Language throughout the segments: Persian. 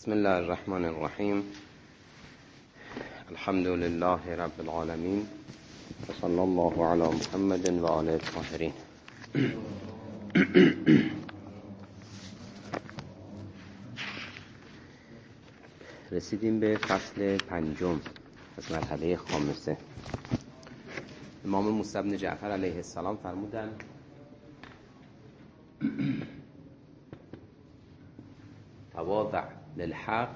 بسم الله الرحمن الرحیم. الحمد لله رب العالمین و صلی الله علی محمد و آله الطاهرین. رسیدیم به فصل پنجم از مرحله خامسه. امام موسی بن جعفر علیه السلام فرمودند تواضع للحق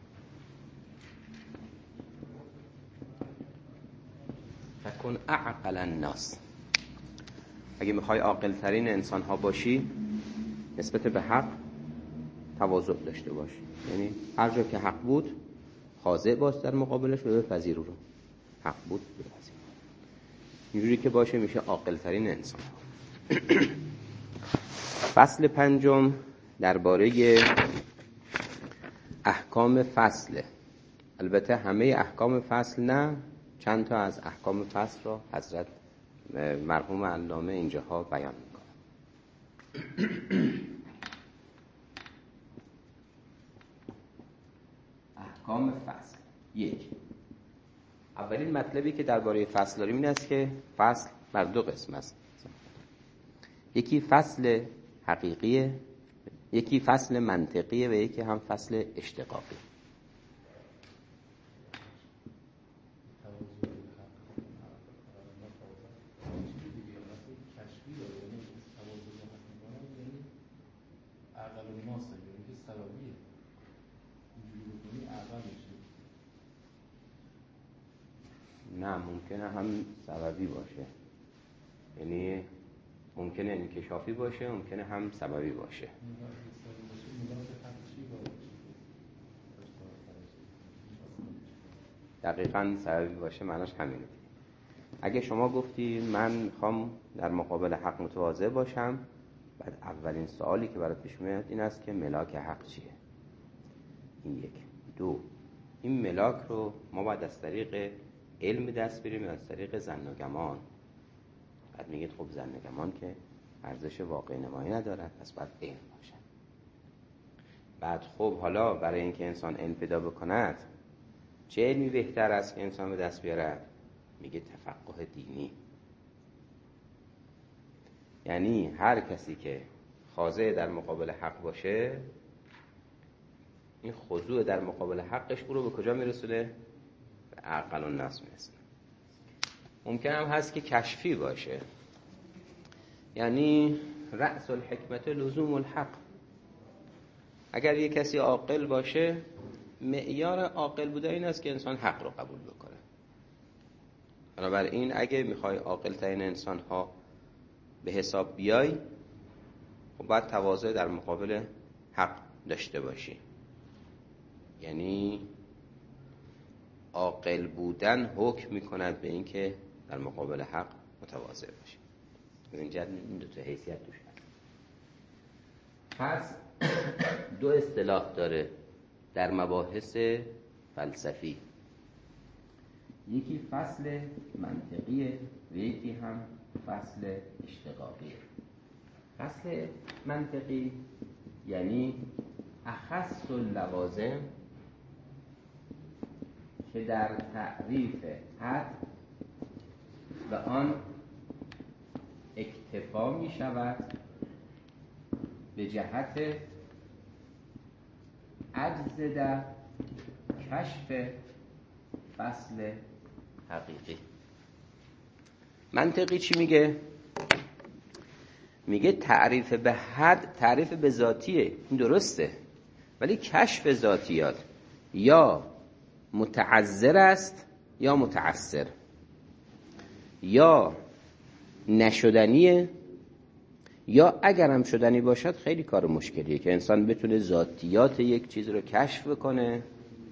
فکن اعقل الناس. اگه میخوای عاقل ترین انسان ها باشی نسبت به حق تواضع داشته باش، یعنی هر جا که حق بود خاضع باش در مقابلش و بپذیر رو. حق بود بپذیر. اینجوری که باشه میشه عاقل ترین انسان ها. فصل پنجم درباره احکام فصله. البته همه احکام فصل نه، چند تا از احکام فصل را حضرت مرحوم علامه اینجاها بیان میکنه. احکام فصل. یک، اولین مطلبی که درباره فصل داریم این است که فصل بر دو قسم است. یکی فصل حقیقیه، یکی فصل منطقیه و یکی هم فصل اشتقاقی. نه، ممکنه هم سببی باشه، یعنی ممکنه انکشافی باشه، ممکنه هم سببی باشه. دقیقاً سببی باشه معناش همینه. اگه شما گفتی من میخوام در مقابل حق متواضع باشم، بعد اولین سوالی که برات پیش میاد این است که ملاک حق چیه؟ این یک. دو، این ملاک رو ما باید از طریق علم دست بریم، از طریق ظن و گمان. بعد میگید خب ظن و گمان که ارزش واقع نمایی ندارد، پس باید علم باشه. بعد خب حالا برای اینکه انسان علم پیدا بکند چه علمی بهتر است که انسان به دست بیارد؟ میگه تفقه دینی. یعنی هر کسی که خاضع در مقابل حق باشه، این خضوع در مقابل حقش او رو به کجا میرسونه؟ به اعقل الناس میرسونه. ممکن هم هست که کشفی باشه، یعنی رأس الحکمت لزوم الحق. اگر یک کسی عاقل باشه، معیار عاقل بوده این است که انسان حق رو قبول بکنه. بنابراین اگه میخوای عاقل ترین انسان ها به حساب بیای، خب باید تواضع در مقابل حق داشته باشی. یعنی عاقل بودن حکم میکند به این که در مقابل حق متواضع باشی. از اینجا این دو تا حیثیت توش هست. پس دو اصطلاح داره در مباحث فلسفی، یکی فصل منطقیه و یکی هم فصل اشتقاقیه. فصل منطقی یعنی اخص اللوازم که در تعریف حد و آن اکتفا می شود به جهت عجز در کشف فصل حقیقی. منطقی چی میگه؟ میگه تعریف به حد تعریف به ذاتیه، این درسته، ولی کشف ذاتیات یا متعذر است یا متعسر، یا نشدنیه یا اگر هم شدنی باشد خیلی کار مشکلیه که انسان بتونه ذاتیات یک چیز رو کشف کنه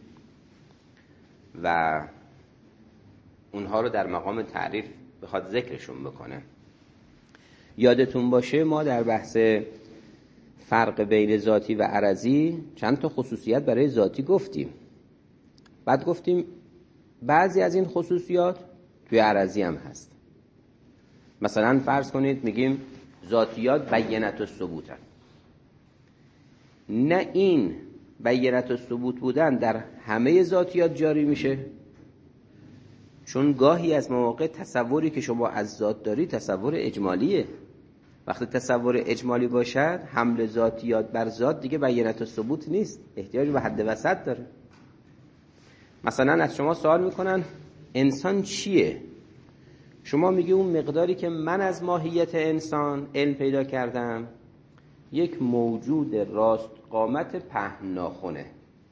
و اونها رو در مقام تعریف بخواد ذکرشون بکنه. یادتون باشه ما در بحث فرق بین ذاتی و عرضی چند تا خصوصیت برای ذاتی گفتیم. بعد گفتیم بعضی از این خصوصیات توی عرضی هم هست. مثلا فرض کنید میگیم ذاتیات بینت و ثبوتن. نه این بینت الثبوت بودن در همه ذاتیات جاری میشه؟ چون گاهی از مواقع تصوری که شما از ذات داری تصور اجمالیه. وقتی تصور اجمالی باشد حمل ذاتیات بر ذات دیگه بینت الثبوت نیست، احتیاج به حد وسط داره. مثلا از شما سوال میکنن انسان چیه؟ شما میگی اون مقداری که من از ماهیت انسان علم پیدا کردم یک موجود راست قامت پهن ناخنه.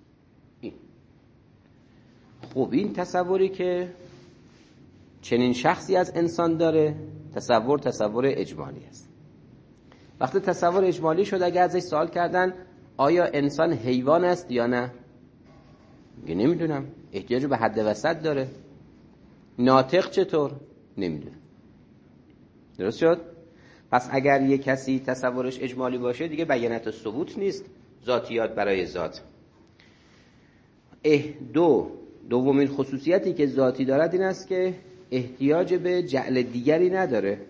خب این تصوری که چنین شخصی از انسان داره تصور اجمالی است. وقتی تصور اجمالی شد اگه ازش سوال کردن آیا انسان حیوان است یا نه؟ میگه نمیدونم، احتیاج به حد وسط داره. ناطق چطور؟ نمیدونم. درست شد؟ پس اگر یک کسی تصورش اجمالی باشه دیگه بینت الثبوت نیست، ذاتیات برای ذات. دومین خصوصیتی که ذاتی دارد این است که احتیاج به جعل دیگری نداره.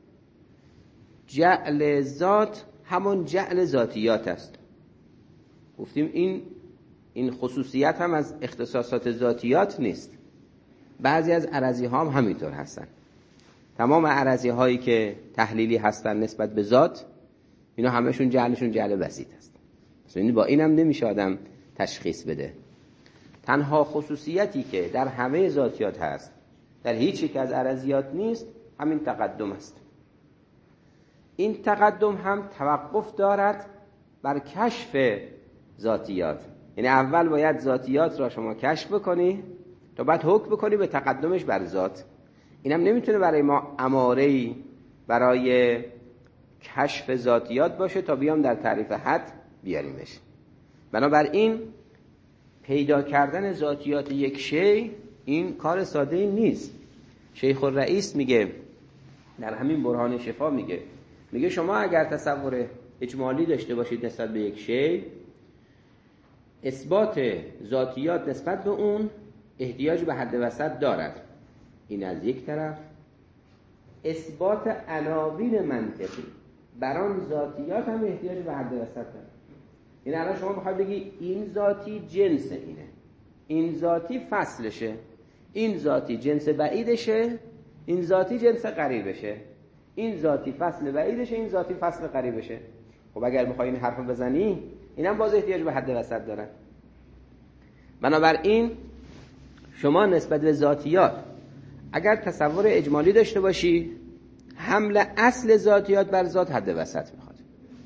جعل ذات همون جعل ذاتیات است. گفتیم این خصوصیت هم از اختصاصات ذاتیات نیست. بعضی از اراضی ها هم همینطور هستن. تمام اراضی هایی که تحلیلی هستن نسبت به ذات اینا همشون جعلشون جعل بسیط است. یعنی با اینم نمیشه آدم تشخیص بده. تنها خصوصیتی که در همه ذاتیات هست در هیچ یک از اراضیات نیست همین تقدم است. این تقدم هم توقف دارد بر کشف ذاتیات. یعنی اول باید ذاتیات را شما کشف بکنی تا بعد حکم بکنی به تقدمش بر ذات. اینم نمیتونه برای ما اماره‌ای برای کشف ذاتیات باشه تا بیام در تعریف حد بیاریمش. بنابراین پیدا کردن ذاتیات یک شی این کار ساده ای نیست. شیخ الرئیس میگه در همین برهان شفا میگه شما اگر تصور اجمالی داشته باشید نسبت به یک شی، اثبات ذاتیات نسبت به اون احتیاج به حد وسط دارد. این از یک طرف. اثبات عناوین منطقی بر آن ذاتیات هم احتیاج به حد وسط دارد. این الان شما بخواید بگی این ذاتی جنس اینه، این ذاتی فصلشه، این ذاتی جنس بعیدشه، این ذاتی جنس قریبشه، این ذاتی فصل بعیدشه، این ذاتی فصل قریبشه. خب اگر بخوای این حرف بزنی اینم باز احتیاج به حد وسط داره. بنابراین شما نسبت به ذاتیات اگر تصور اجمالی داشته باشی حمل اصل ذاتیات بر ذات حد وسط میخواد.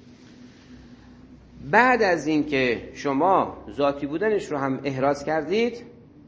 بعد از این که شما ذاتی بودنش رو هم احراز کردید،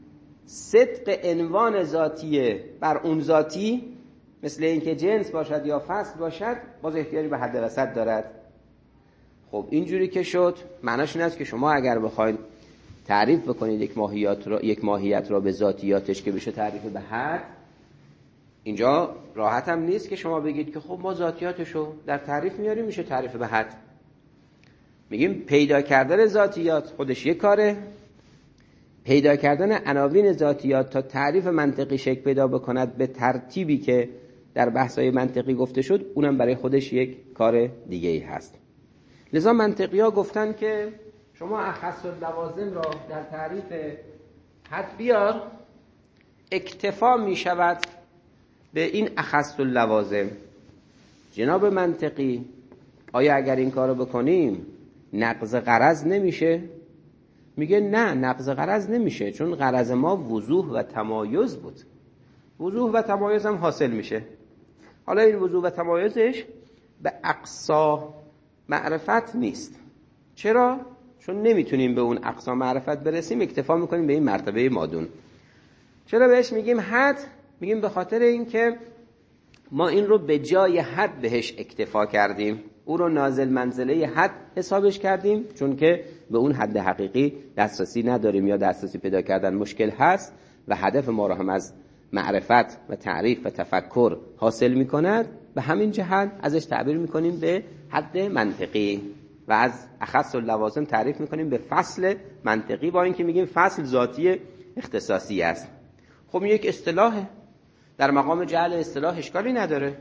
صدق عنوان ذاتی بر اون ذاتی مثل اینکه جنس باشد یا فصل باشد باز احتیاج به حد وسط دارد. خب اینجوری که شد معناش این است که شما اگر بخواید تعریف بکنید یک ماهیت را به ذاتیاتش که بشه تعریف به حد، اینجا راحت هم نیست که شما بگید که خب ما ذاتیاتشو در تعریف میاریم میشه تعریف به حد. میگیم پیدا کردن ذاتیات خودش یک کاره، پیدا کردن عناوین ذاتیات تا تعریف منطقی شکل پیدا بکند به ترتیبی که در بحث‌های منطقی گفته شد اونم برای خودش یک کار دیگه ای هست. لذا منطقی‌ها گفتن که شما اخص اللوازم را در تعریف حد بیار، اکتفا می شود به این اخص اللوازم. جناب منطقی آیا اگر این کارو بکنیم نقض غرض نمیشه؟ میگه نه، نقض غرض نمیشه، چون غرض ما وضوح و تمایز بود. وضوح و تمایز هم حاصل میشه. حالا این وضوح و تمایزش به اقصا معرفت نیست. چرا؟ چون نمیتونیم به اون اقصا معرفت برسیم، اکتفا میکنیم به این مرتبه مادون. چرا بهش میگیم حد؟ میگیم به خاطر اینکه ما این رو به جای حد بهش اکتفا کردیم، او رو نازل منزله حد حسابش کردیم، چون که به اون حد حقیقی دسترسی نداریم یا دسترسی پیدا کردن مشکل هست و هدف ما رو هم از معرفت و تعریف و تفکر حاصل میکند. به همین جهت ازش تعبیر میکنیم به حد منطقی و از اخص اللوازم تعریف میکنیم به فصل منطقی، با اینکه میگیم فصل ذاتی اختصاصی است. خب یک اصطلاحه، در مقام جعل اصطلاح اشکالی نداره.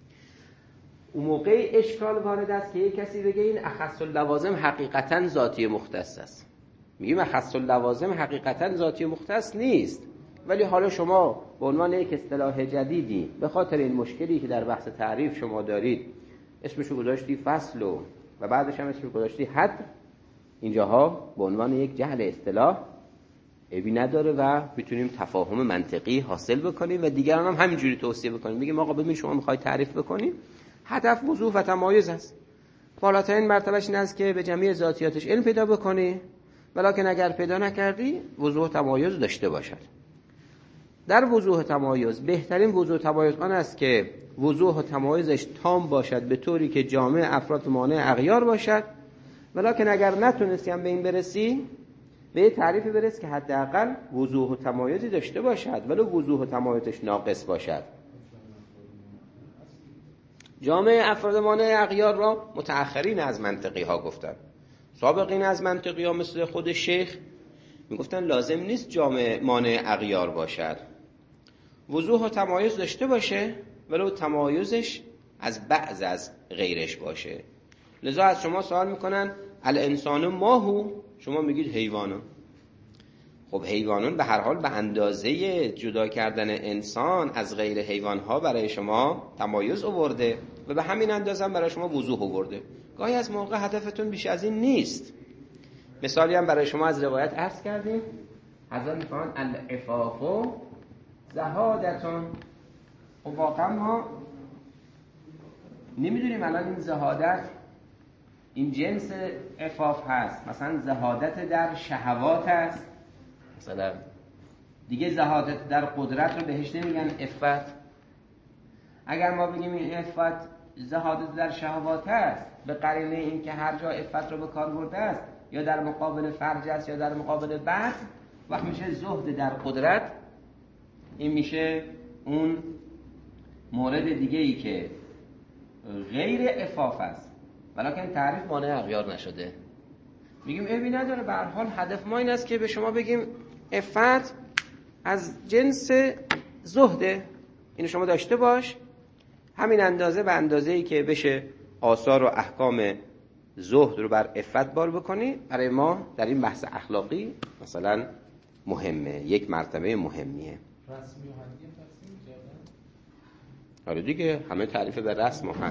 اون موقع اشکال وارد است که یک کسی بگه این اخص اللوازم حقیقتا ذاتی مختص است. میگیم اخص اللوازم حقیقتا ذاتی مختص نیست، ولی حالا شما به عنوان یک اصطلاح جدیدی به خاطر این مشکلی که در بحث تعریف شما دارید اسمشو گذاشتی فصل و بعدش هم اسمشو گذاشتی حد، اینجاها به عنوان یک جهل اصطلاح عیبی نداره و میتونیم تفاهم منطقی حاصل بکنیم و دیگران هم همینجوری توصیه بکنیم. میگیم آقا ببین شما میخوای تعریف بکنیم، هدف وضوح و تمایز است، بالاترین مرتبهش این است که به جمعی ذاتیاتش علم پیدا بکنی، ولکن اگر پیدا نکردی وضوح و تمایز داشته باشد. در وضوح و تمایز بهترین وضوح و تمایز آن است که وضوح و تمایزش تام باشد به طوری که جامع افراد مانع اغیار باشد، ولکن اگر نتونستی هم به این برسی، به یه تعریفی برس که حداقل وضوح و تمایزی داشته باشد ولو وضوح و تمایزش ناقص باشد. جامع افراد مانع اغیار را متأخرین از منطقی ها گفتن. سابقین از منطقی ها مثل خود شیخ میگفتن لازم نیست جامع مانع اغیار باشد، وضوح و تمایز داشته باشه ولو تمایزش از بعض از غیرش باشه. لذا از شما سوال میکنن الانسان ماهو، شما میگید حیوانان. خب حیوانان به هر حال به اندازه جدا کردن انسان از غیر حیوانها برای شما تمایز آورده و به همین اندازه هم برای شما وضوح آورده. گاهی از موقع هدفتون بیش از این نیست. مثالی هم برای شما از روایت عرض کردیم، حضرت میفرمان العفاف زهادتون. خب واقعا ما نمیدونیم الان این زهادت این جنس عفاف هست، مثلا زهادت در شهوات هست، مثلا دیگه زهادت در قدرت رو بهش نمیگن عفت. اگر ما بگیم این عفت زهادت در شهوات هست به قرینه این که هر جا عفت رو به کار برده است یا در مقابل فرج است یا در مقابل بعد، وقت میشه زهد در قدرت. این میشه اون مورد دیگه ای که غیر عفاف است ولیکن تعریف مانع اغیار نشده. میگیم عیبی نداره، به هر حال هدف ما این است که به شما بگیم عفت از جنس زهده، اینو شما داشته باش، همین اندازه به اندازه‌ای که بشه آثار و احکام زهد رو بر عفت بار بکنی. برای ما در این بحث اخلاقی مثلا مهمه، یک مرتبه مهمیه. رسمی و حدی تقسیم کردن؟ آره دیگه، همه تعریف به رسم و حد.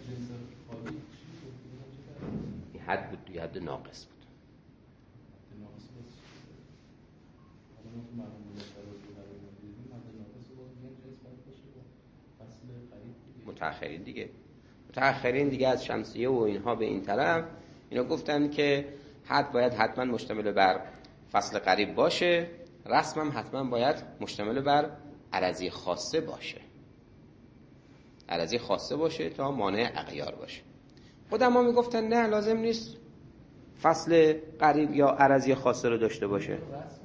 این حد بود دیگه، حد ناقص بود. متأخرین دیگه از شمسیه و اینها به این طرف اینا گفتن که حد باید حتما مشتمل بر فصل قریب باشه، رسم هم حتما باید مشتمل بر عرضی خاصه باشه، عرضی خاصه باشه تا مانع اغیار باشه. خود ما میگفتن نه لازم نیست فصل قریب یا عرضی خاصه رو داشته باشه.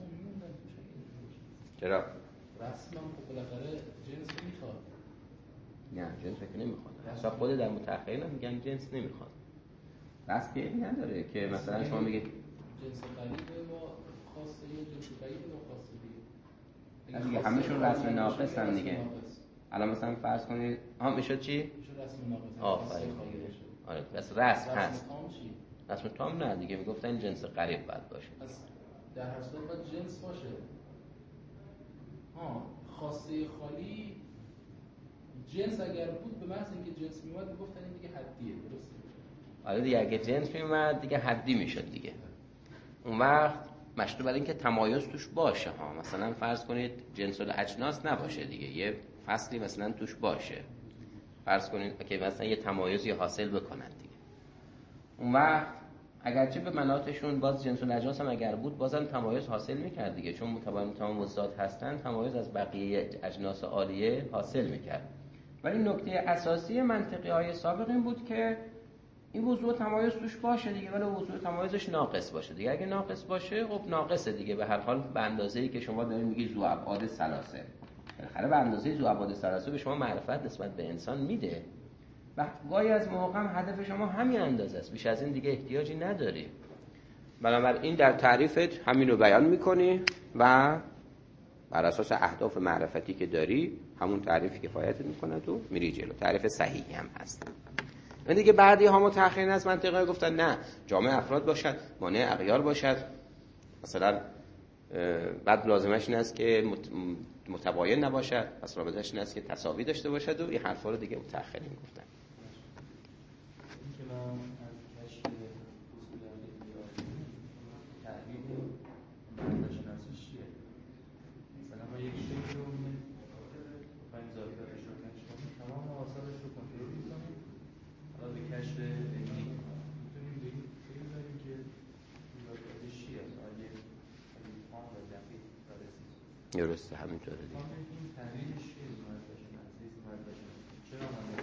چرا؟ رسم هم بالاخره جنس میخواد. نه جنس که نمیخواد. اصلا خود در متأخرین هم میگن جنس نمیخواد. رسم که این نداره که مثلا شما میگید جنس قریب با خاصه یا جنس قریب با خاصه دیگه همشون رسم ناقص هم دیگه. الان مثلا فرض کنید میشد چی؟ میشد رسم ناقص. آفرین. آره بس رسم هست. رسم تام نه دیگه، میگفتن جنس قریب باید باشه. در هر صورت باید جنس باشه. خاصه خالی جنس اگر بود به محض اینکه جنس میومد میگفتن این دیگه حدیه، درسته؟ آره دیگه اگه جنس میومد دیگه حدی میشد دیگه. اون وقت مشروط بر اینکه تمایز توش باشه مثلا فرض کنید جنس الاجناس نباشه دیگه، یه فصلی مثلا توش باشه، فرض کنید که مثلا یه تمایزی حاصل بکنن دیگه. اون وقت اگرچه به مناطشون باز جنس الاجناس هم اگر بود بازم تمایز حاصل میکرد دیگه، چون متمایزات هستن تمایز از بقیه اجناس عالیه حاصل میکرد. ولی نکته اساسی منطقی های سابق این بود که این وضوح تمایز توش باشه دیگه، ولی وضوح تمایزش ناقص باشه دیگه. اگه ناقص باشه خب ناقصه دیگه، به هر حال به اندازه‌ای که شما دارید میگید ذو ابعاد ثلاثه، بالاخره به اندازه ذو ابعاد ثلاثه به شما معرفت نسبت به انسان میده. گاهی از موقع هدف شما همین اندازه است، بیش از این دیگه احتیاجی نداری. بنابراین در تعریفت همین رو بیان میکنی و بر اساس اهداف معرفتی که داری همون تعریفی کفایت میکنه تو میری جلو. تعریف صحیحی هم هست. این دیگه بعدی ها متأخرین از منطقه گفتن نه جامع افراد باشد، مانع اغیار باشد، مثلا بعد لازمش این است که متباین نباشد، پس رابطش این است که تساوی داشته باشد و این حرفا رو دیگه متأخرین گفتن. این کلام از کشف اصول عقلی تعریف معناشناسی چیه؟ مثلا ما یک شکل رو می‌خوایم ذاتیاتش رو کشف کنیم، تمام آثارش رو کنترل می‌کنیم، حالا به کشف علمی می‌تونیم بگیم که ذاتیاتش چیه؟ آیا کام و دقیق بررسی درسته، همینطوره دیگه. این تعریفش چیه؟ معناشناسی چرا ما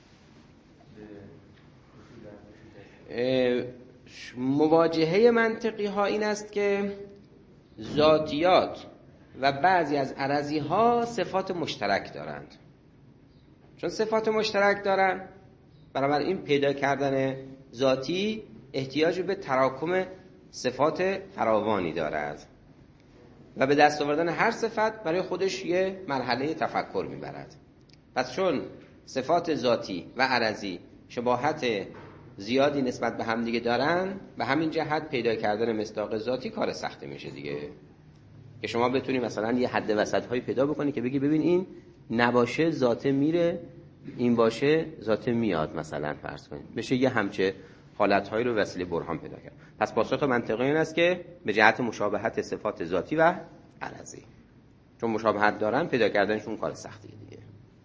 مواجهه منطقی ها این است که ذاتیات و بعضی از عرضی ها صفات مشترک دارند. چون صفات مشترک دارند، بنابراین پیدا کردن ذاتی احتیاج به تراکم صفات فراوانی دارد و به دست آوردن هر صفت برای خودش یه مرحله تفکر میبرد. پس چون صفات ذاتی و عرضی شباهت زیادی نسبت به هم دیگه دارن، به همین جهت پیدا کردن مصداق ذاتی کار سختی میشه دیگه. که شما بتونی مثلا یه حد وسط هایی پیدا بکنی که بگی ببین این نباشه ذات میره، این باشه ذات میاد، مثلا فرض کنید بشه یه همچه حالت هایی رو وسیله برهان پیدا کرد. پس پاسخ منطقی این است که به جهت مشابهت صفات ذاتی و عرضی، چون مشابهت دارن پیدا کردنشون کار سختیه دیگه.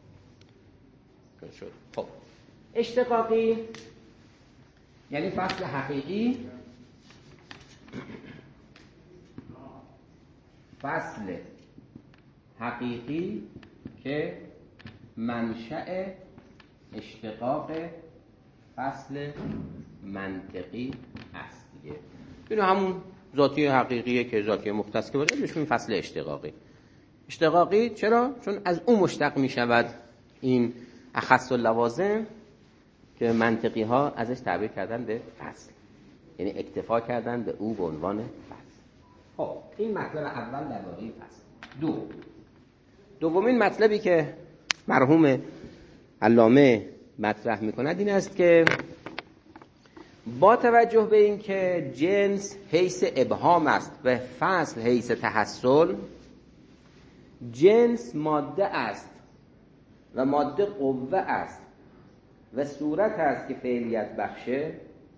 شد. خب اشتقاقی یعنی فصل حقیقی، فصل حقیقی که منشأ اشتقاق فصل منطقی است دیگه. اینو همون ذاتی حقیقیه که ذاتی مختص که باشه بهش فصل اشتقاقی. اشتقاقی چرا؟ چون از اون مشتق می شود این اخص اللوازم که منطقی ها ازش تعبیر کردن به فصل، یعنی اکتفا کردن به او به عنوان فصل. خب این مطلب اول درباره فصل. دومین مطلبی که مرحوم علامه مطرح میکند این است که با توجه به این که جنس حیث ابهام است و فصل حیث تحصل، جنس ماده است و ماده قوه است و صورت است که فعلیت بخشه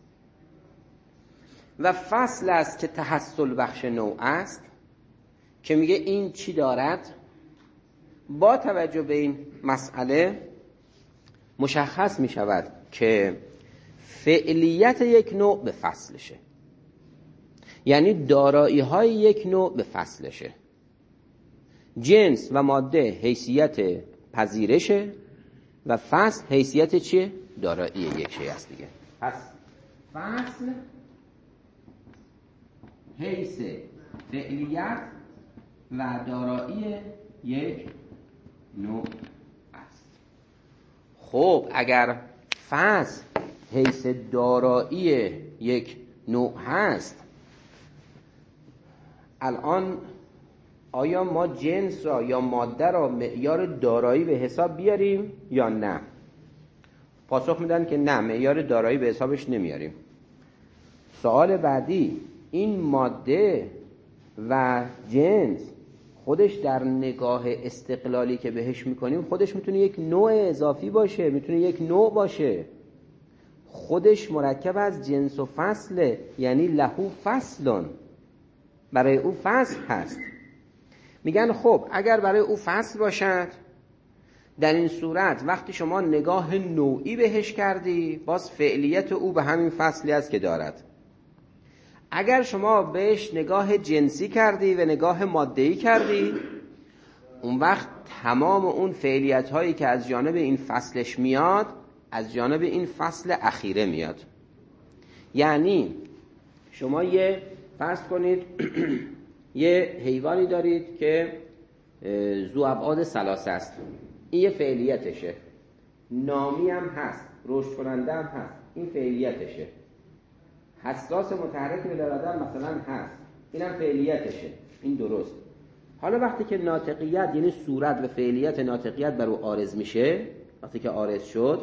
و فصل است که تحصل بخش نوع است، که میگه این چی دارد. با توجه به این مسئله مشخص میشود که فعلیت یک نوع به فصلشه، یعنی دارایی های یک نوع به فصلشه. جنس و ماده حیثیت پذیرشه و فصل حیثیت چیه؟ دارایی یک شی است دیگه. پس فصل حیث فعلیت و دارایی یک نوع است. خب اگر فصل حیث دارایی یک نوع هست، الان آیا ما جنس را یا ماده را معیار دارایی به حساب بیاریم یا نه؟ پاسخ میدن که نه، معیار دارایی به حسابش نمیاریم. سوال بعدی، این ماده و جنس خودش در نگاه استقلالی که بهش میکنیم خودش میتونه یک نوع اضافی باشه، میتونه یک نوع باشه، خودش مرکب از جنس و فصله، یعنی لهو فصلون، برای او فصل هست. میگن خب اگر برای او فصل باشد، در این صورت وقتی شما نگاه نوعی بهش کردی، باز فعلیت او به همین فصلی است که دارد. اگر شما بهش نگاه جنسی کردی و نگاه ماده‌ای کردی، اون وقت تمام اون فعلیت هایی که از جانب این فصلش میاد از جانب این فصل اخیره میاد. یعنی شما یه فرض کنید یه حیوانی دارید که ذو ابعاد ثلاثه است، این یه فعلیتشه، نامی هم هست، رشد کننده هم هست، این فعلیتشه، حساس متحرک ولادت مثلا هست، اینم فعلیتشه، این درست. حالا وقتی که ناطقیت یعنی صورت و فعلیت ناطقیت بر او عارض میشه، وقتی که عارض شد،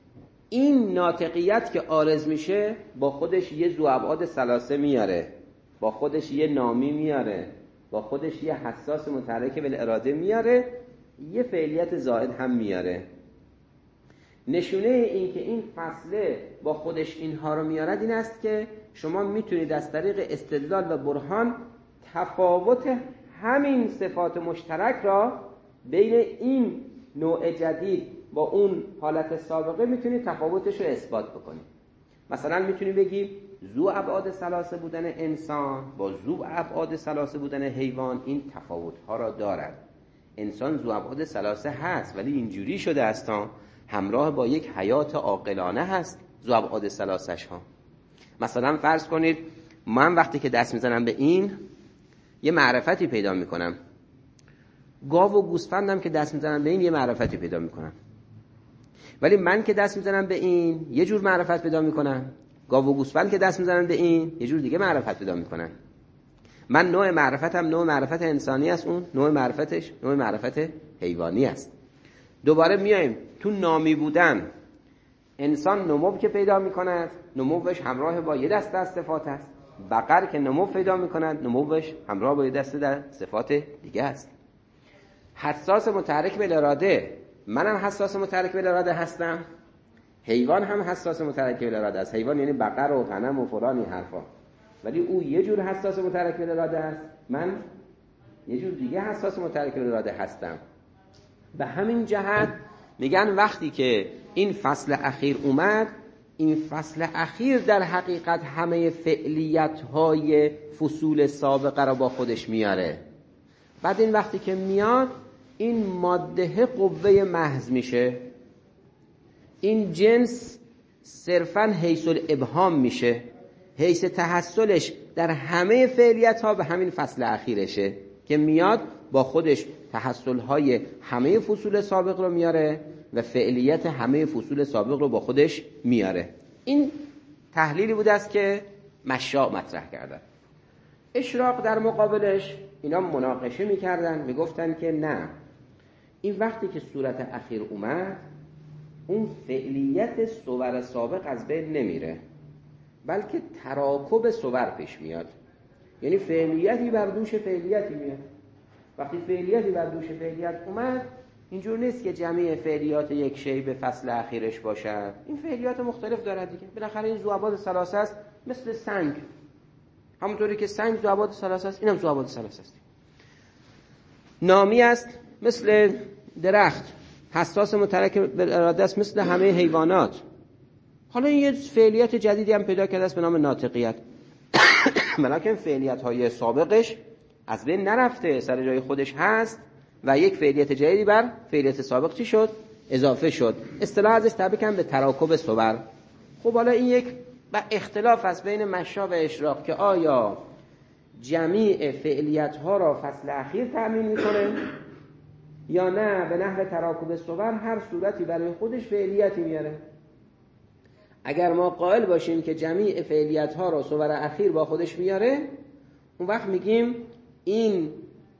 این ناطقیت که عارض میشه با خودش یه ذو ابعاد ثلاثه میاره، با خودش یه نامی میاره، با خودش یه حساس متحرک بالاراده میاره، یه فعلیت زائد هم میاره. نشونه این که این فصله با خودش اینها رو میارد این است که شما میتونید از طریق استدلال و برهان تفاوت همین صفات مشترک را بین این نوع جدید با اون حالت سابقه میتونید تفاوتش رو اثبات بکنید. مثلا میتونید بگی ذو ابعاد ثلاثه بودن انسان با ذو ابعاد ثلاثه بودن حیوان این تفاوت‌ها را دارد. انسان ذو ابعاد ثلاثه هست ولی اینجوری شده است همراه با یک حیات عاقلانه هست ذو ابعاد ثلاثه‌ش ها. مثلا فرض کنید من وقتی که دست میزنم به این یه معرفتی پیدا میکنم، گاو و گوسفندم که دست میزنم به این یه معرفتی پیدا میکنم، ولی من که دست میزنم به این یه جور معرفت پیدا میکنم، گاو و گوسفند که دست میزنن به این یه جور دیگه معرفت پیدا میکنن. من نوع معرفتم نوع معرفت انسانی است، اون نوع معرفتش نوع معرفت حیوانی است. دوباره میایم تو نامی بودن، انسان نمو که پیدا میکند نموش همراه با یه دسته از صفات است، بقر که نمو پیدا میکند نموش همراه با یه دسته در صفات دیگه است. حساس متحرک بالاراده، منم حساس متحرک بالاراده هستم، حیوان هم حساس متحرک بالاراده است. حیوان یعنی بقر و غنم و فلان این حرفا، ولی او یه جور حساس متحرک بالاراده است، من یه جور دیگه حساس متحرک بالاراده هستم. به همین جهت میگن وقتی که این فصل اخیر اومد، این فصل اخیر در حقیقت همه فعلیت‌های فصول سابقه را با خودش میاره. بعد این وقتی که میاد این ماده قوه محض میشه، این جنس صرفاً حیث الابهام میشه، حیث تحصلش در همه فعلیت‌ها به همین فصل اخیرشه که میاد با خودش تحصل‌های همه فصول سابق رو میاره و فعلیت همه فصول سابق رو با خودش میاره. این تحلیلی بود است که مشاء مطرح کردن. اشراق در مقابلش اینا مناقشه میکردن، میگفتن که نه، این وقتی که صورت اخیر اومد اون فعلیت صور سابق از بین نمیره، بلکه تراکب صور پیش میاد. یعنی فعلیتی بر دوش فعلیتی میاد. وقتی فعلیتی بر دوش فعلیت اومد، اینجور نیست که جمعی فعلیات یک شی به فصل اخیرش باشد، این فعلیات مختلف دارد دیگه. بالاخره این ذو ابعاد ثلاثه است، مثل سنگ، همونطوری که سنگ ذو ابعاد ثلاثه است، اینم ذو ابعاد ثلاثه است. نامی است مثل درخت، حساس متحرک بالاراده است مثل همه حیوانات. حالا این یه فعلیت جدیدی هم پیدا کرده است به نام ناطقیت. ملاکن فعلیت های سابقش از بین نرفته، سر جای خودش هست و یک فعلیت جدیدی بر فعلیت سابق چی شد؟ اضافه شد. اصطلاح ازش تعبیر کردن به تراکب صور. خب حالا این یک اختلاف است بین مشاء و اشراق که آیا جمیع فعلیت ها را فصل اخیر تأمین میکنه یا نه به نحو تراکب صور هر صورتی برای خودش فعلیتی میاره. اگر ما قائل باشیم که جمیع فعلیت ها را صور اخیر با خودش میاره، اون وقت میگیم این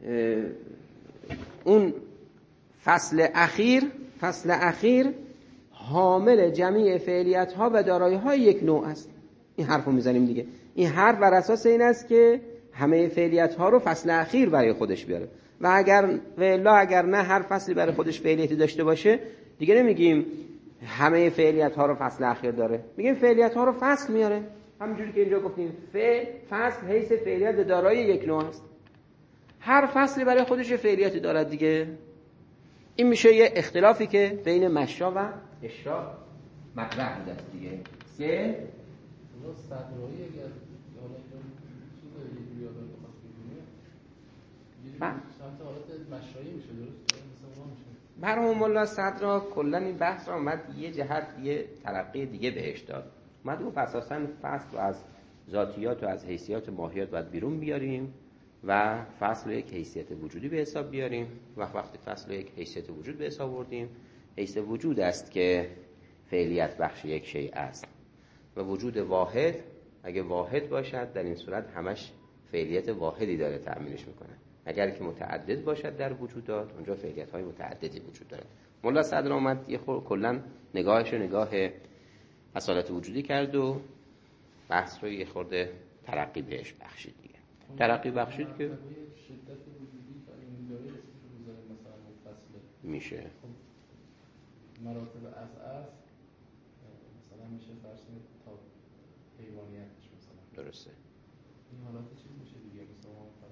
اون فصل اخیر حامل جمیع فعلیت ها و دارایی های یک نوع است. این حرف رو میزنیم دیگه. این حرف بر اساس این است که همه فعلیت ها رو فصل اخیر برای خودش بیاره و اگر نه هر فصلی برای خودش فعلیتی داشته باشه دیگه نمیگیم همه فعلیت ها رو فصل اخیر داره، میگیم فعلیت ها رو فصل میاره. همونجوری که اینجا گفتیم فصل حیث فعلیت دارای یک نوع است، هر فصلی برای خودش فعلیتی دارد دیگه. این میشه یه اختلافی که بین مشاء و اشراق مطرح بوده است دیگه. سه صدرایی اگر حالا چیز یه بیاد بخواد بگیم سمت حالت مشایی میشه، درست؟ برهم الله صدرا کلا این بحث را اومد یه جهت یه ترقی دیگه بهش داد. اومد گفت اساساً فصل رو از ذاتیات و از حیثیات ماهیات باید بیرون بیاریم و فصل رو یک حیثیت وجودی به حساب بیاریم. وقتی فصل رو یک حیثیت وجود به حساب بردیم، حیث وجود است که فعلیت بخش یک شیء است و وجود واحد اگه واحد باشد در این صورت همش فعلیت واحدی داره تأمینش میکنه. اگر که متعدد باشد در وجودات اونجا فعلیت های متعددی وجود داره. مولا صدر آمد یه کلا نگاهش نگاه اصالت وجودی کرد و بحث رو یه خورده ترقی بهش بخشید دیگه. ترقی بخشید که شدت وجودی تا این داره مثلا مفصل میشه. مراتب از مثلا میشه فرض کنید تا حیوانیتش مثلا. درسته. این حالات چیز میشه دیگه مثلا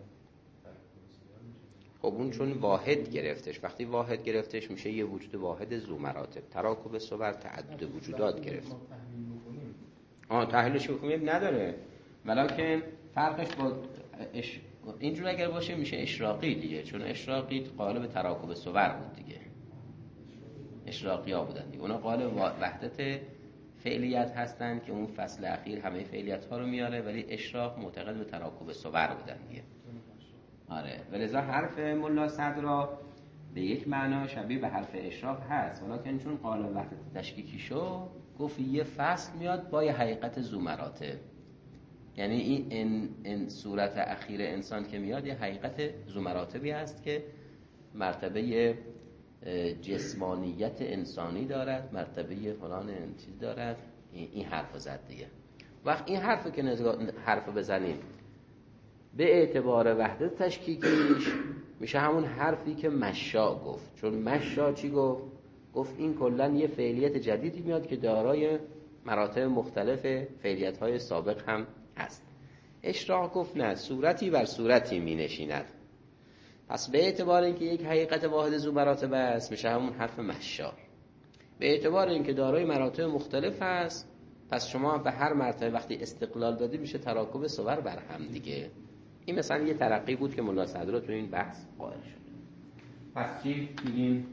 خب اون چون واحد گرفتش، وقتی واحد گرفتش میشه یه وجود واحد ذو مراتب. تراکب صور تعدد وجودات گرفت. تحلیلش بکنیم نداره، ولکن فرقش با اینجور اگر باشه میشه اشراقی دیگه، چون اشراقی قالب تراکب صور بود دیگه، اشراقی ها بودن دیگه. اونا قالب وحدت فعلیت هستن که اون فصل اخیر همه فعلیت ها رو میاره، ولی اشراق معتقد به تراکب صور بودن دیگه. آره، ولذا حرف ملا صدرا به یک معنا شبیه به حرف اشراق هست، ولکن چون قالب وحدت تشکیکی شو گفت یه فصل میاد با یه حقیقت ذو مراتب، یعنی این صورت اخیر انسان که میاد یه حقیقت ذو مراتبی هست که مرتبه جسمانیت انسانی دارد، مرتبه فلان چیز دارد. این حرف زد دیگه. وقت این حرف که حرف بزنیم به اعتبار وحدت تشکیکیش میشه همون حرفی که مشا گفت. چون مشا چی گفت؟ گفت این کلن یه فعلیت جدیدی میاد که دارای مراتب مختلف فعلیت‌های سابق هم هست. اشراق گفت نه، صورتی بر صورتی می نشیند. پس به اعتبار اینکه یک حقیقت واحد ذو مراتب است میشه همون حرف مشا. به اعتبار اینکه دارای مراتب مختلف است، پس شما به هر مرتبه وقتی استقلال دادی میشه تراکب صور بر هم دیگه. این مثلا یه ترقی بود که ملا صدرا تو این بحث قائل شد. پس چی میگیم؟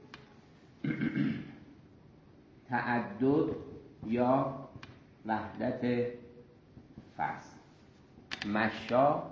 تعدد یا وحدت فصل. مشا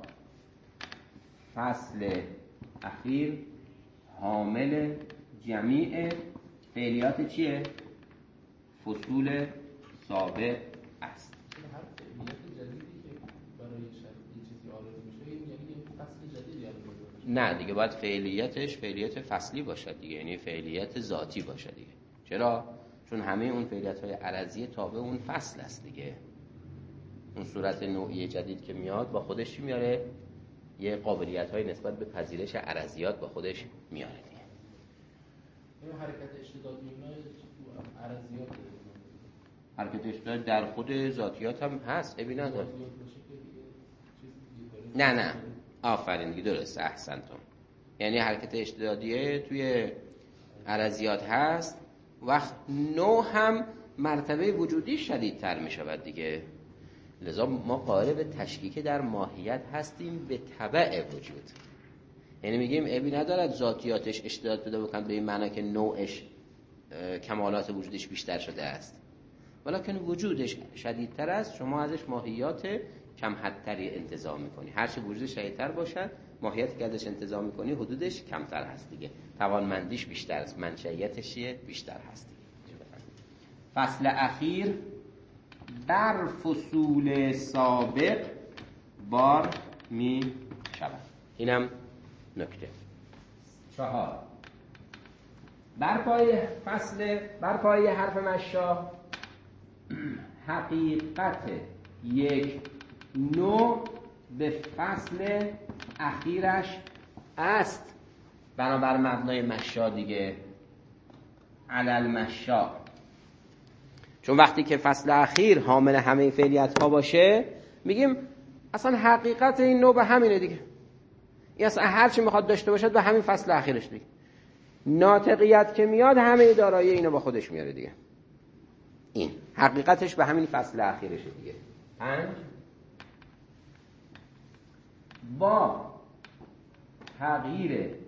فصل اخیر حامل جمیع فعلیات چیه؟ فصول سابق است. هر فعلیت جدیدی که برای یه چیزی آرزو میشه یعنی فصل جدیدی آرزو میشه. نه دیگه باید فعلیتش فعلیت فصلی باشد دیگه، یعنی فعلیت ذاتی باشه دیگه. چرا؟ چون همه اون فعلیت‌های عرضی تابع اون فصل است دیگه. اون صورت نوعی جدید که میاد با خودش چی میاره؟ یه قابلیت‌های نسبت به پذیرش عرضیات با خودش میاره دیگه. این حرکت اشتدادی اینا تو عرضیات حرکت اشتداد در خود ذاتیات هم هست، ابی نداره. نه آفرین دیگه، درسته، احسنتم. یعنی حرکت اشتدادیه توی عرضیات هست، وقت نوع هم مرتبه وجودی شدیدتر می شود دیگه. لذا ما قائل به تشکیک در ماهیت هستیم به تبع وجود. یعنی میگیم ابی ندارد ذاتیاتش اشتداد پیدا بکن به این معنی که نوعش کمالات وجودش بیشتر شده است، ولکن وجودش شدیدتر است. شما ازش ماهیات کم حدتری انتزاع میکنی. هرچی وجودش شدیدتر باشد ماهیتی که ازش انتزاع میکنی حدودش کمتر هست دیگه، توانمندیش بیشتر است، منشأیتش بیشتر هست دیگه. فصل اخیر بر فصول سابق بار می شود. اینم نکته. 4 بر پای حرف مشا حقیقت یک نوع به فصل اخیرش است، بنابر مبنای مشا دیگه، علل مشا. چون وقتی که فصل اخیر حامل همه فعلیت ها باشه میگیم اصلا حقیقت این نوع به همینه دیگه. این اصلا هر چی میخواد داشته باشد به همین فصل اخیرش دیگه. ناطقیت که میاد همه دارایی اینو با خودش میاره دیگه. این حقیقتش به همین فصل اخیرشه دیگه. 5 با تغییر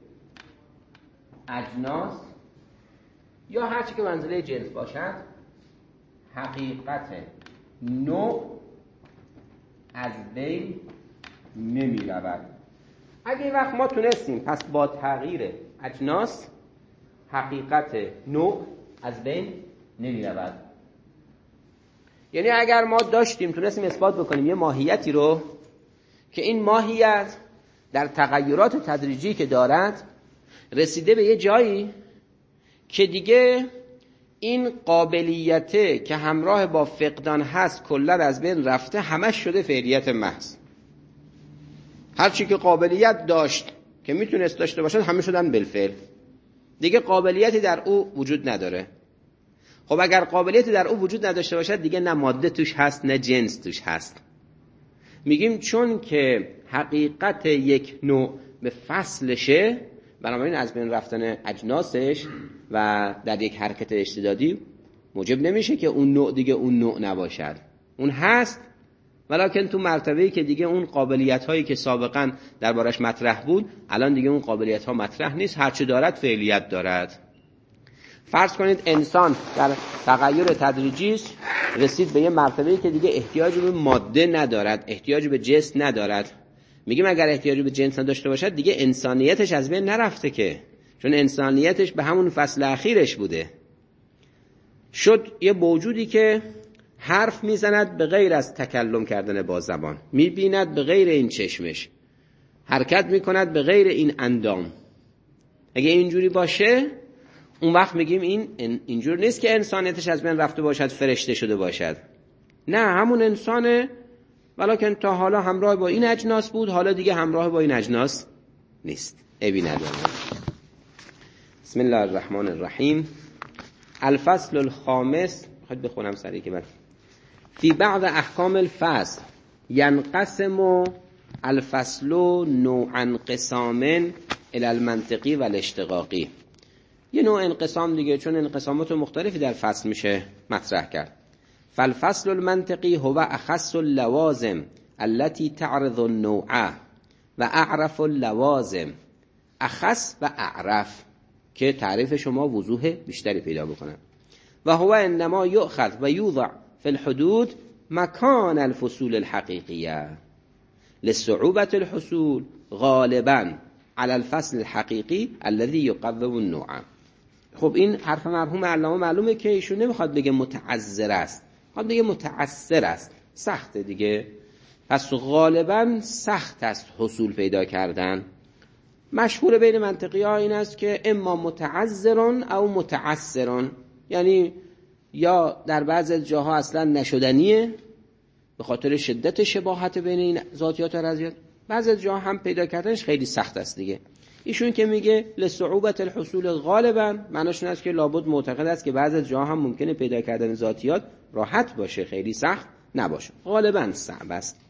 اجناس یا هر چی که منزله جنس باشد حقیقت نوع از بین نمی رود. اگه این وقت ما تونستیم پس با تغییر اجناس حقیقت نوع از بین نمی رود، یعنی اگر ما داشتیم تونستیم اثبات بکنیم یه ماهیتی رو که این ماهیت در تغییرات تدریجی که دارد رسیده به یه جایی که دیگه این قابلیته که همراه با فقدان هست کلا از بین رفته، همش شده فعلیت محض. هر چی که قابلیت داشت که میتونست داشته باشد همه شدن بالفعل، دیگه قابلیتی در او وجود نداره. خب اگر قابلیتی در او وجود نداشته باشد دیگه نه ماده توش هست نه جنس توش هست. میگیم چون که حقیقت یک نوع به فصلشه، بنابراین از بین رفتن اجناسش و در یک حرکت اشتدادی موجب نمیشه که اون نوع دیگه اون نوع نباشد. اون هست، ولکن تو مرتبه‌ای که دیگه اون قابلیت هایی که سابقا دربارش مطرح بود الان دیگه اون قابلیت ها مطرح نیست، هرچه دارد فعلیت دارد. فرض کنید انسان در تغییر تدریجی رسید به یه مرتبه‌ای که دیگه احتیاج به ماده ندارد، احتیاج به جنس ندارد. میگیم اگر احتیاج به جنس نداشته باشد دیگه انسانیتش از بین نرفته که، چون انسانیتش به همون فصل اخیرش بوده. شد یه موجودی که حرف میزند به غیر از تکلم کردن با زبان، میبیند به غیر این چشمش، حرکت میکند به غیر این اندام. اگه اینجوری باشه اون وقت میگیم این اینجور نیست که انسانیتش از بین رفته باشد، فرشته شده باشد. نه، همون انسانه، ولکن تا حالا همراه با این اجناس بود، حالا دیگه همراه با این اجناس نیست. عیبی نداره. بسم الله الرحمن الرحیم. الفصل الخامس، خواهد بخونم سریع که بعد. فی بعض احکام الفصل ینقسم الفصل نوعا قساما الی المنطقی و الاشتقاقی. یه نوع انقسام دیگه، چون انقسامات مختلفی در فصل میشه مطرح کرد. فالفصل المنطقی هو اخص اللوازم التي تعرض النوع و اعرف اللوازم. اخص و اعرف که تعریف شما وضوح بیشتری پیدا بکنه. و هو انما یؤخذ و یوضع فی الحدود مکان الفصول الحقیقیه لصعوبة الحصول غالبا على الفصل الحقیقی الذي يقوم النوع. خب این حرف مرحوم علامه معلومه که ایشون نمیخواد بگه متعذر است، میخواد بگه متعسر است، سخته دیگه. پس غالبا سخت است حصول پیدا کردن. مشهور بین منطقی ها این است که اما متعذرون او متعسرون، یعنی یا در بعض جاها اصلا نشدنیه به خاطر شدت شباهت بین این ذاتیات و رضیات، بعضی جاها هم پیدا کردنش خیلی سخت است دیگه. ایشون که میگه لصعوبة الحصول غالبا، معناش این است که لابد معتقد است که بعضی جاها هم ممکنه پیدا کردن ذاتیات راحت باشه، خیلی سخت نباشه، غالبا صعب است.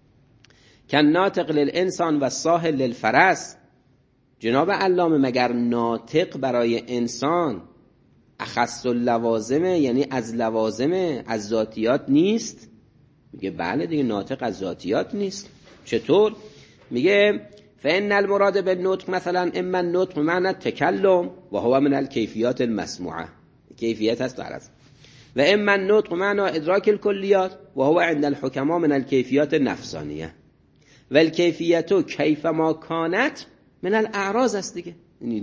کن ناطق للانسان و ساهل للفرس. جناب علامه مگر ناطق برای انسان اخص اللوازم، یعنی از لوازم، از ذاتیات نیست؟ میگه بله دیگه، ناطق از ذاتیات نیست. چطور؟ میگه فإن المراد بالنطق مثلا اما النطق معنى التكلم و هو من الكيفيات المسموعه، کیفیت است عرض، و اما النطق معنى ادراک الكليات و هو عند الحكماء من الكيفيات النفسانیه و الكيفیت کیف ما كانت من الاعراض است دیگه.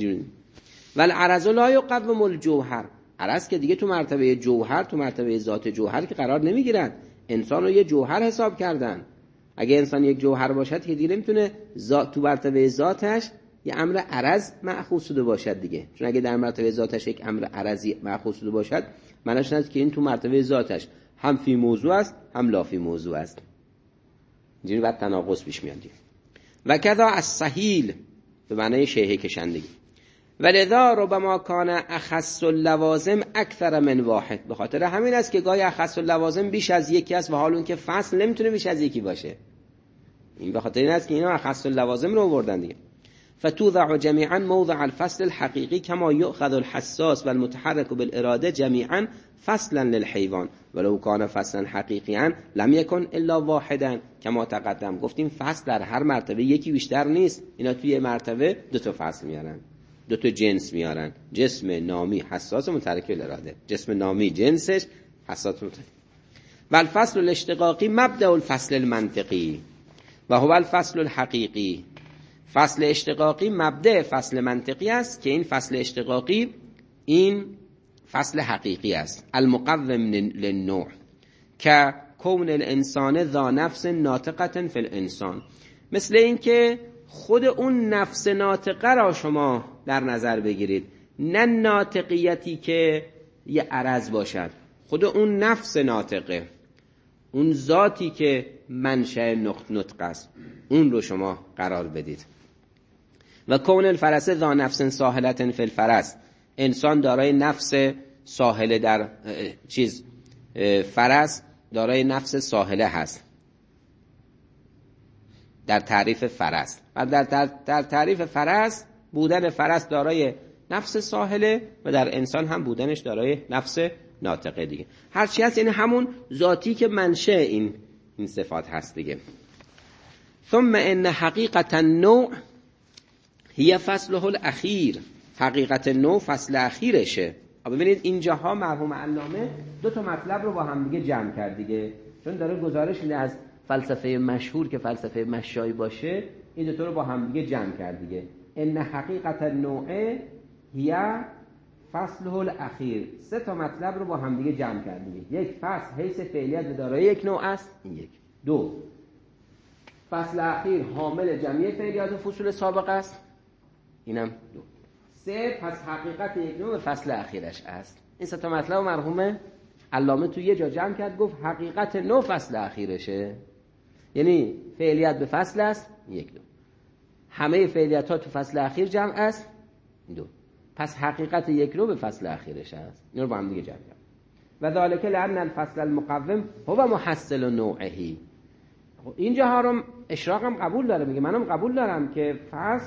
و العرض لا يقوم الجوهر. عرض که دیگه تو مرتبه جوهر، تو مرتبه ذات جوهر که قرار نمیگیرن. انسان رو یه جوهر حساب کردن. اگه انسان یک جوهر باشد که دیگه نمیتونه تو مرتبه ذاتش یه امر عرض مأخوذ شده باشد دیگه، چون اگه در مرتبه ذاتش یک امر عرضی مأخوذ شده باشد معناش این است که این تو مرتبه ذاتش هم فی موضوع است هم لا فی موضوع است. اینجوری بعد تناقض پیش میاد. و کذا السهیل به معنای شیهه کشندگی. ولذا ربما کان اخص اللوازم اکثر من واحد. به خاطر همین است که گاهی اخص اللوازم بیش از یکی است و حال اون که فصل نمیتونه بیش از یکی باشه. این به خاطر این است که اینا اخص اللوازم رو آوردن دیگه. فتوضع جميعا موضع الفصل الحقيقي كما يؤخذ الحساس والمتحرك بالإرادة جميعا فصلا للحيوان ولو كان فصلا حقيقيا لم يكن الا واحدا كما تقدم. گفتیم فصل در هر مرتبه یکی بیشتر نیست. اینا توی مرتبه دو تا فصل میارن، دو تا جنس میارن، جسم نامی حساس و متحرک بالاراده. جسم نامی جنسش حساس متحرک. و الفصل الاشتقاقی مبدأ الفصل المنطقی و هو الفصل الحقیقی. فصل اشتقاقی مبدأ فصل منطقی است که این فصل اشتقاقی این فصل حقیقی است. المقوم للنوع که کون الانسان ذا نفس ناطقه فی الانسان، مثل این که خود اون نفس ناطقه را شما در نظر بگیرید، نه ناطقیتی که یه عرض باشد. خود اون نفس ناطقه، اون ذاتی که منشأ نطق است، اون رو شما قرار بدید. و کون الفرس ذا نفس ساهلة فی الفرس، انسان دارای نفس ساهله در فرس دارای نفس ساهله هست در تعریف فرس. و در تعریف فرس بودن فرس دارای نفس ساهله و در انسان هم بودنش دارای نفس ناطقه دیگه. هرچی هست یعنی همون ذاتی که منشأ این صفات هست دیگه. ثم ان حقیقت النوع هی فصله الاخیر، حقیقت نوع فصل اخیرشه. ببینید اینجاها مرحوم علامه دو تا مطلب رو با هم دیگه جمع کرد دیگه، چون داره گزارش میده از فلسفه مشهور که فلسفه مشایی باشه، این دو تا رو با هم دیگه جمع کرد دیگه. ان حقیقت النوع هی فصله الاخیر، سه تا مطلب رو با هم دیگه جمع کرد دیگه. یک، فصل حیث فعلیت دارای یک نوع است، این یک. دو، فصل اخیر حامل جمعی فعلیات فصول سابق است، اینم دو. سه، پس حقیقت یک نوع فصل اخیرش است. این سه تا مطلب مرحوم علامه تو یه جا جمع کرد، گفت حقیقت نوع فصل اخیرشه، یعنی فعلیت به فصل است، یک دو. همه فعلیت ها تو فصل اخیر جمع است، دو. پس حقیقت یک نوع به فصل اخیرش است. این رو با هم دیگه جمع کرد. و ذالک لأن الفصل المقوم هو محصل نوعه. اینجاها رو اشراقم قبول داره، میگه منم قبول دارم که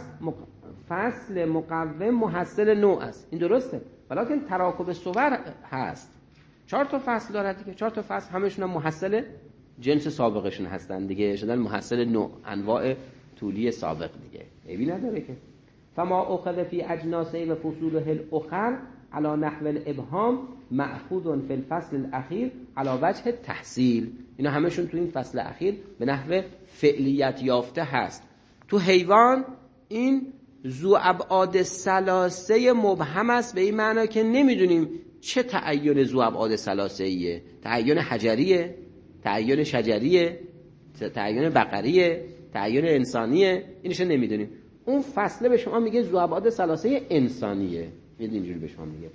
فصل مقوم محصل نوع است، این درسته، ولیکن تراکب صور هست. 4 تا فصل داره دیگه، 4 تا فصل همشون هم محصل جنس سابقشون هستن دیگه، شدن محصل نوع، انواع طولی سابق دیگه، عیبی نداره که. فما اخذ فی اجناسه و فصوله الاخر على نحو الابهام مأخوذ فی الفصل الاخیر على وجه تحصیل. اینا همشون تو این فصل اخیر به نحو فعلیت یافته هست. تو حیوان این ذو ابعاد ثلاثه مبهم است، به این معنا که نمیدونیم چه تعین ذو ابعاد ثلاثه ایه، تعین حجریه، تعین شجریه، تعین بقریه، تعین انسانیه، اینش نمیدونیم. اون فصله به شما میگه ذو ابعاد ثلاثه انسانیه، میاد اینجوری به شما میگه.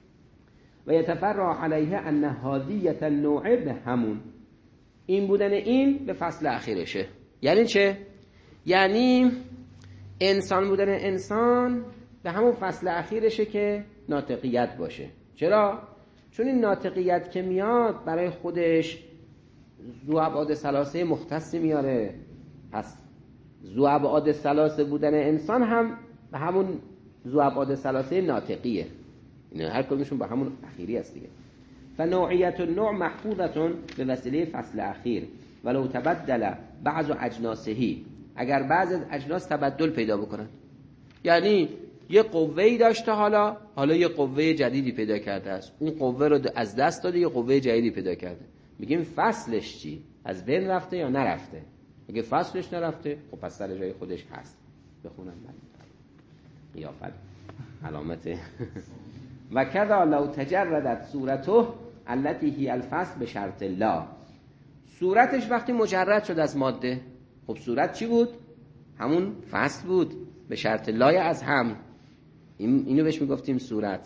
و یتفرع علیه ان هادیه النوع به همون، این بودن این به فصل اخیرشه. یعنی چه؟ یعنی انسان بودن انسان به همون فصل اخیرشه که ناطقیت باشه. چرا؟ چون این ناطقیت که میاد برای خودش ذو ابعاد ثلاثه مختصی میاره، پس ذو ابعاد ثلاثه بودن انسان هم به همون ذو ابعاد ثلاثه ناطقیه، اینا هر کدومشون به همون اخیری است دیگه. فنوعیت النوع محفوظه به وسیله فصل اخیر ولو تبدل بعض اجناسهی، اگر بعض از اجناس تبدل پیدا بکنن، یعنی یه قوه‌ای داشته حالا یه قوه جدیدی پیدا کرده است، اون قوه رو از دست داده، یه قوه جدیدی پیدا کرده، میگیم فصلش چی؟ از بین رفته یا نرفته؟ اگه فصلش نرفته خب پس سر جای خودش هست. بخونم من قیافت علامت و کذا لو تجردت صورته التي هي الفصل به شرط لا، صورتش وقتی مجرد شد از ماده، خب صورت چی بود؟ همون فصل بود به شرط لای از هم، اینو بهش میگفتیم صورت.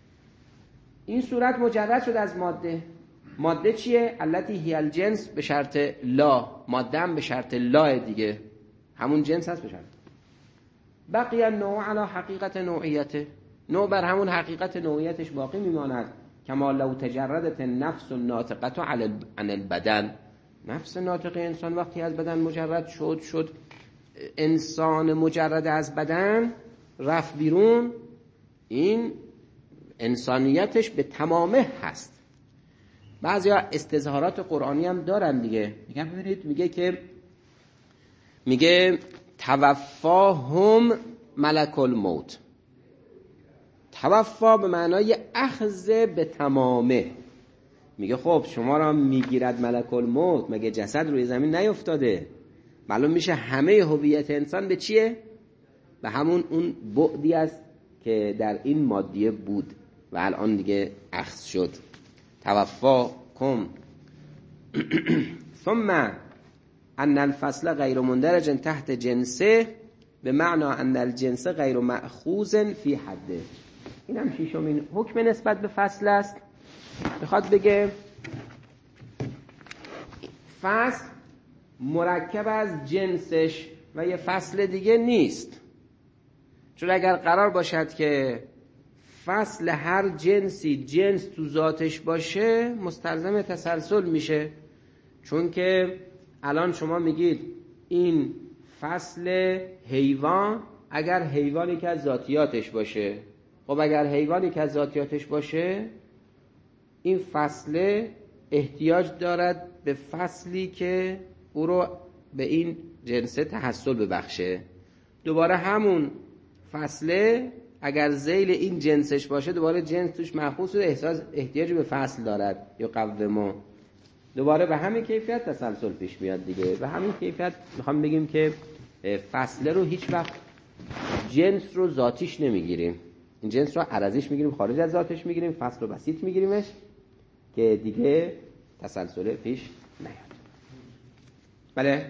این صورت مجرد شد از ماده، ماده چیه؟ التي هي الجنس به شرط لا، ماده هم به شرط لا دیگه، همون جنس هست به شرط. بقی النوع علی حقیقت نوعیته، نوع بر همون حقیقت نوعیتش باقی میماند. کما لو تجردت النفس الناطقه عن البدن، نفس ناطق انسان وقتی از بدن مجرد شد انسان مجرد از بدن رفت بیرون، این انسانیتش به تمامه هست. بعضیا استظهارات قرآنی هم دارن دیگه، میگن ببینید، میگه توفاهم ملک الموت. توفا به معنای اخذ به تمامه، میگه خب شما را میگیرد ملک الموت، مگه جسد روی زمین نیفتاده؟ معلوم میشه همه هویت انسان به چیه؟ به همون اون بعدی است که در این مادیه بود و الان دیگه اخذ شد. توفاکم ثم ان الفصل غیر مندرج تحت جنسه به معنی ان الجنس غیر مأخوذ فی حده. این هم شیشمین حکم نسبت به فصل است میخواد بگه فصل مرکب از جنسش و یه فصل دیگه نیست. چون اگر قرار باشد که فصل هر جنسی جنس تو ذاتش باشه مستلزم تسلسل میشه. چون که الان شما میگید این فصل حیوان، اگر حیوانی که از ذاتیاتش باشه، خب اگر حیوانی که از ذاتیاتش باشه این فصل احتیاج دارد به فصلی که او رو به این جنسه تحصل ببخشه. دوباره همون فصله اگر ذیل این جنسش باشه دوباره جنس توش محفوظ و احتیاج به فصل دارد یا قومه. دوباره به همین کیفیت تسلسل پیش میاد دیگه. به همین کیفیت میخوام بگیم که فصله رو هیچ وقت جنس رو ذاتیش نمیگیریم، این جنس رو عرضیش میگیریم، خارج از ذاتش میگیریم، فصل رو بسیط میگیریمش که دیگه تسلسل پیش نیاد. بله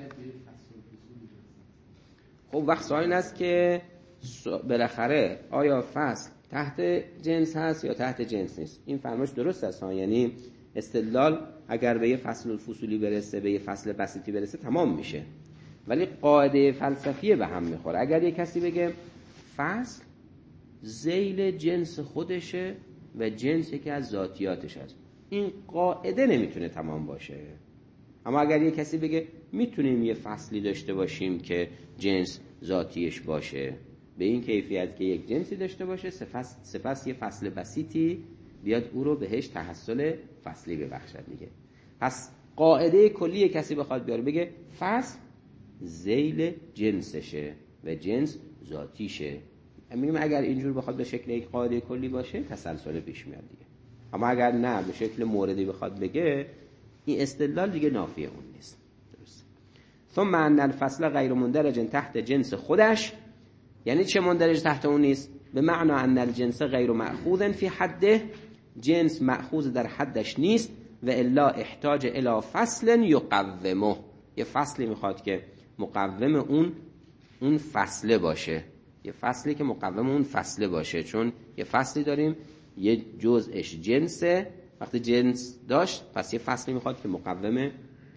خب وقت سوال این است که بالاخره آیا فصل تحت جنس هست یا تحت جنس نیست؟ این فرمایش درست است ها، یعنی استدلال اگر به یه فصل الفصولی برسه، به یه فصل بسیطی برسه تمام میشه، ولی قاعده فلسفی به هم میخوره. اگر یه کسی بگه فصل ذیل جنس خودشه و جنسی که از ذاتیاتش هست، این قاعده نمیتونه تمام باشه. اما اگر یه کسی بگه میتونیم یه فصلی داشته باشیم که جنس ذاتیش باشه، به این کیفیت که یک جنسی داشته باشه سپس یه فصل بسیطی بیاد او رو بهش تحصل فصلی ببخشد دیگه. پس قاعده کلی کسی بخواد بیاره بگه فصل ذیل جنسشه و جنس ذاتیشه، میگم اگر اینجور بخواد به شکل یک قاعده کلی باشه تسلسل پیش میاد دیگه. اما اگر نه به شکل موردی بخواد بگه این استدلال دیگه نافی اون نیست. درست. ثم ان الفصل غیر مندرج تحت جنس خودش، یعنی چه مندرج تحت اون نیست؟ به معنی ان الجنس غیر مأخوذ فی حده، جنس مأخوذ در حدش نیست، و الا احتاج الی فصل یقومه، یه فصلی میخواد که مقوم اون فصله باشه، یه فصلی که مقوم اون فصله باشه. چون یه فصلی داریم یه جزءش جنسه، وقتی جنس داشت پس یه فصلی میخواد که مقوم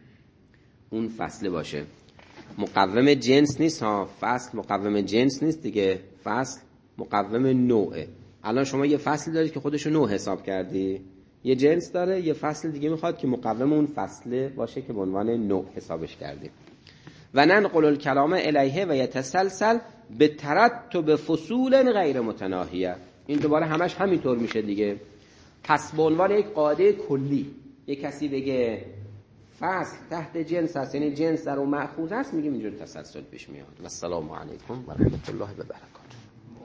اون فصله باشه. مقوم جنس نیست ها، فصل مقوم جنس نیست دیگه، فصل مقوم نوعه. الان شما یه فصل دارید که خودشو نوع حساب کردی، یه جنس داره، یه فصل دیگه میخواد که مقوم اون فصله باشه که به عنوان نوع حسابش کردی. و ننقل الکلام الیه و یتسلسل به ترتب فصول غیر متناهیه. این دوباره همش همینطور میشه دیگه. پس به عنوان یک قاعده کلی یک کسی بگه فصل تحت جنس هست، یعنی جنس در اون مأخوذ هست، میگیم اینجور تسلسل پیش میاد. و السلام علیکم و رحمت الله و برکاته.